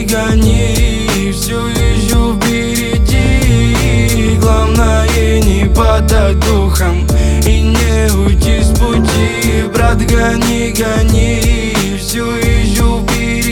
гони, все еще впереди. Главное не падать духом и не уйти с пути. Брат, гони, гони, все еще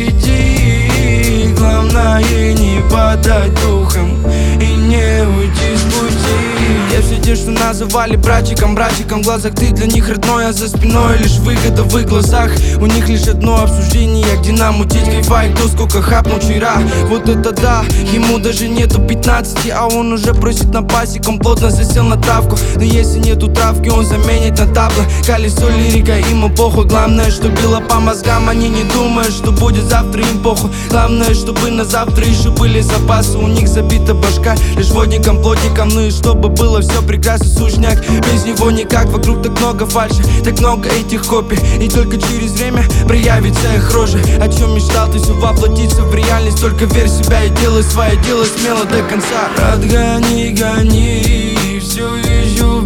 впереди. Главное не падать духом и не уйти с пути. Я все те, что называли братчиком, братчиком в глазах ты для них родной, а за спиной лишь выгода в их глазах. У них лишь одно обсуждение, где нам мутить кайфа и кто сколько хапнул вчера. Вот это да, ему даже нету 15, а он уже просит на пасек, он плотно засел на травку. Но если нету травки, он заменит на табло. Колесо лирика, ему похуй, главное, что било по мозгам. Они не думают, что будет завтра, им похуй. Главное, чтобы на завтра еще были запасы. У них забита башка лишь водником, плотником. Ну и чтобы было все прекрасно, сушняк. Без него никак, вокруг так много фальши, так много этих копий. И только через время проявится их рожи. О чем мечтал, ты все воплотится в реальность. Только верь в себя и делай свое дело смело до конца. Брат, гони, гони, все еще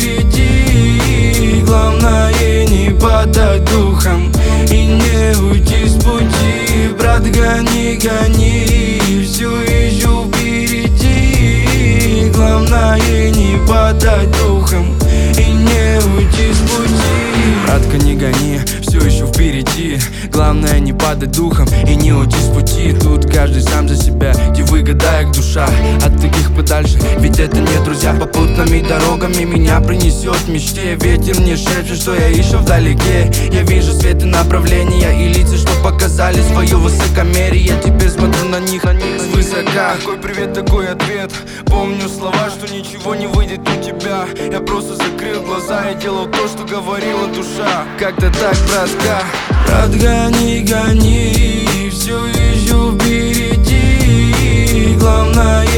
впереди. Главное не падать духом и не уйти с пути. Брат, гони, гони, все еще впереди. Главное не падать духом и не уйти с пути. Братка, не гони, все еще впереди. Главное не падать духом и не уйти с пути. Тут каждый сам за себя, где выгода их душа. От таких подальше, ведь это не друзья. Попутными дорогами меня принесет в мечте. Ветер мне шепчет, что я еще вдалеке. Я вижу свет и направления и лица, что показали свое высокомерие. Я теперь смотрю на них свысока. Какой привет, такой ответ. Помню слова, что ничего не выйдет у тебя. Я просто закрыл глаза и делал то, что говорила душа. Как-то так, братка. Брат, гони, гони, все еще впереди. Главное